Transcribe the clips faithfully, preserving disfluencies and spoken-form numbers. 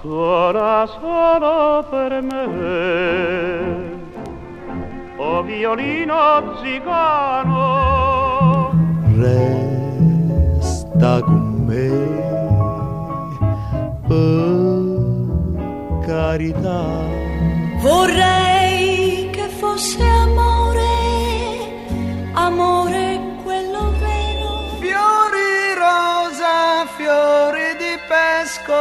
suona solo per me, o violino zigano, resta con me, per carità. Vorrei che fosse amore, amore quello vero. Fiori rosa, fiori di pesco,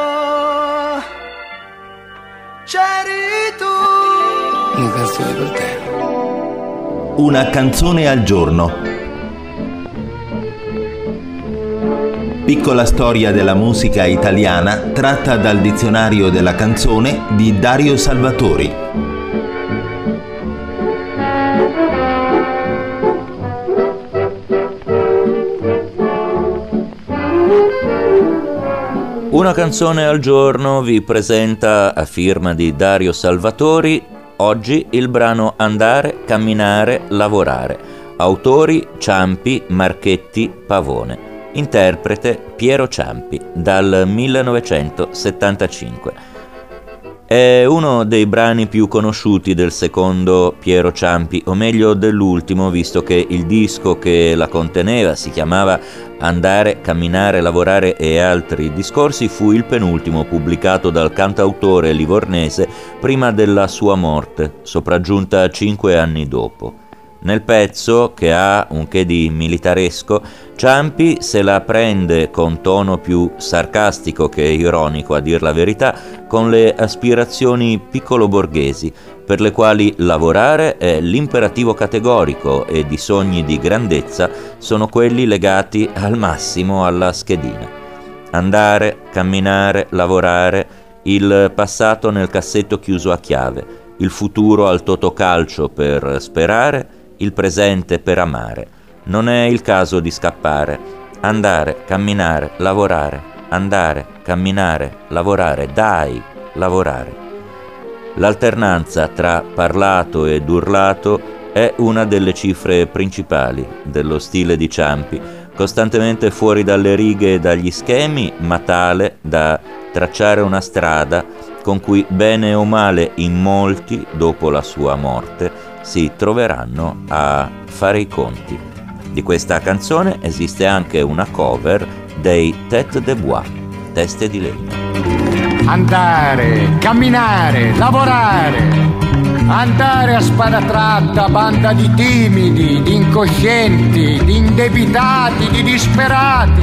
c'eri tu. Una canzone per te. Una canzone al giorno. Piccola storia della musica italiana tratta dal dizionario della canzone di Dario Salvatori. Una canzone al giorno vi presenta, a firma di Dario Salvatori, oggi il brano Andare, camminare, lavorare. Autori Ciampi, Marchetti, Pavone. Interprete Piero Ciampi, dal millenovecentosettantacinque. È uno dei brani più conosciuti del secondo Piero Ciampi, o meglio dell'ultimo, visto che il disco che la conteneva si chiamava Andare, camminare, lavorare e altri discorsi, fu il penultimo pubblicato dal cantautore livornese prima della sua morte, sopraggiunta cinque anni dopo. Nel pezzo, che ha un che di militaresco, Ciampi se la prende con tono più sarcastico che ironico, a dir la verità, con le aspirazioni piccolo-borghesi, per le quali lavorare è l'imperativo categorico ed i sogni di grandezza sono quelli legati al massimo alla schedina. Andare, camminare, lavorare, il passato nel cassetto chiuso a chiave, il futuro al totocalcio per sperare, il presente per amare. Non è il caso di scappare. Andare, camminare, lavorare. Andare, camminare, lavorare. Dai, lavorare. L'alternanza tra parlato ed urlato è una delle cifre principali dello stile di Ciampi, costantemente fuori dalle righe e dagli schemi, ma tale da tracciare una strada con cui bene o male in molti, dopo la sua morte, si troveranno a fare i conti. Di questa canzone esiste anche una cover dei Tête de Bois, teste di legno. Andare, camminare, lavorare, andare a spada tratta, banda di timidi, di incoscienti, di indebitati, di disperati.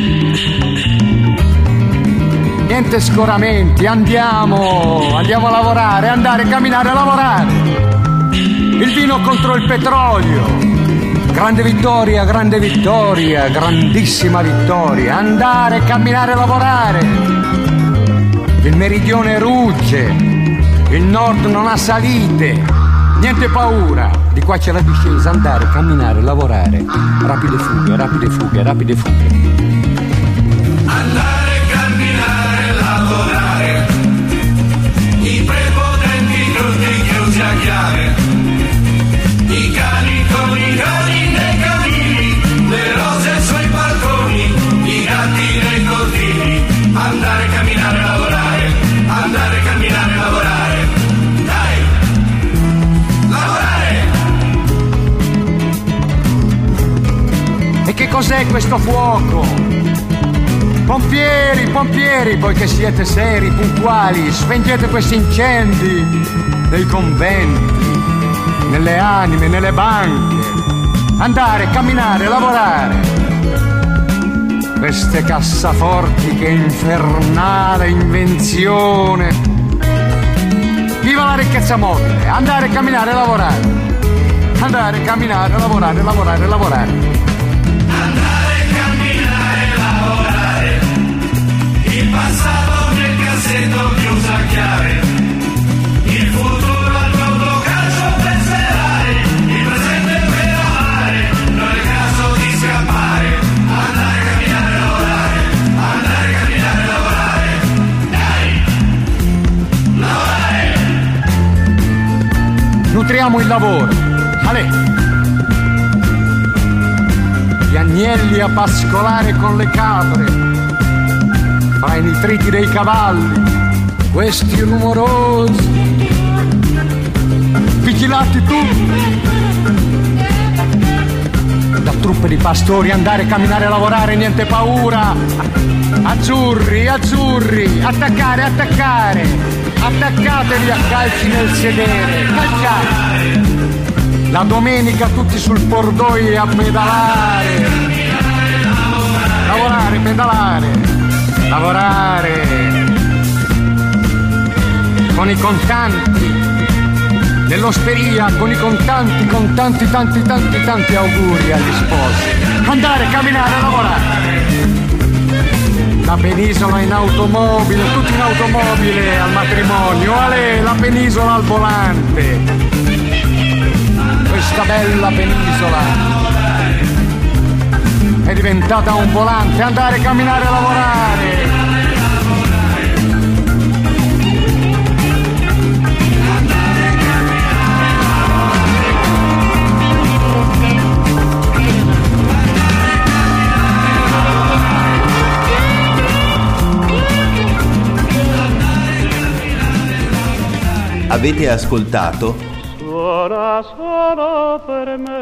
Niente scoramenti, andiamo, andiamo a lavorare, andare, camminare, lavorare. Il vino contro il petrolio, grande vittoria, grande vittoria, grandissima vittoria, andare, camminare, lavorare. Il meridione rugge, il nord non ha salite, niente paura, di qua c'è la discesa, andare, camminare, lavorare, rapide fughe, rapide fughe, rapide fughe. Andare, camminare, lavorare, i prepotenti tutti chiusi a chiave. I cani con i cani nei camini, le rose sui balconi, i gatti nei cortili. Andare, camminare, lavorare, andare, camminare, lavorare. Dai, lavorare! E che cos'è questo fuoco? Pompieri, pompieri, poiché siete seri, puntuali, spengete questi incendi nei conventi, nelle anime, nelle banche. Andare, camminare, lavorare. Queste cassaforti, che infernale invenzione. Viva la ricchezza mobile. Andare, camminare, lavorare. Andare, camminare, lavorare, lavorare, lavorare. Andare, camminare, lavorare. Il passato nel cassetto chiuso a chiave. Il futuro nutriamo il lavoro. Ale! Gli agnelli a pascolare con le capre, fra i nitriti dei cavalli, questi rumorosi, vigilati tu, da truppe di pastori, andare, camminare, lavorare, niente paura, azzurri, azzurri, attaccare, attaccare, attaccatevi a calci nel sedere, calciare, la domenica tutti sul cordoglio a pedalare, lavorare, pedalare, lavorare, con i contanti, nell'osteria, con i contanti, con tanti, tanti, tanti, tanti auguri agli sposi. Andare, camminare, lavorare. La penisola in automobile, tutti in automobile al matrimonio, ale, la penisola al volante. Questa bella penisola è diventata un volante. Andare, camminare, lavorare. Avete ascoltato Suona solo per me,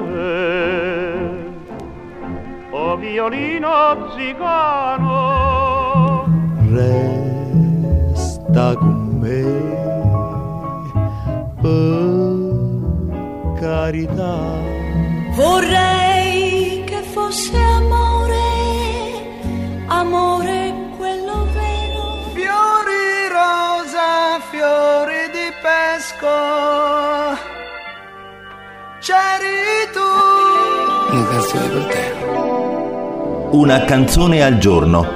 o violino zigano, resta con me, per carità. Vorrei che fosse amore, amore quello vero. Fiori rosa, fiori di pesco, c'eri tu. Una canzone per te. Una canzone al giorno.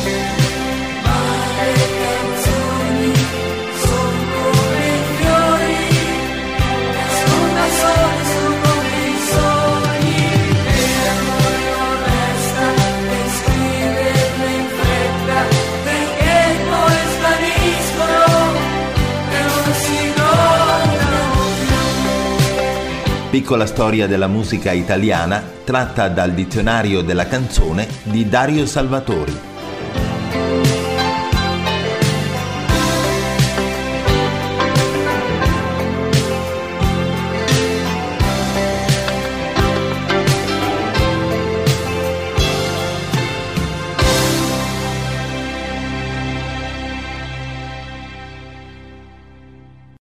Piccola storia della musica italiana tratta dal dizionario della canzone di Dario Salvatori.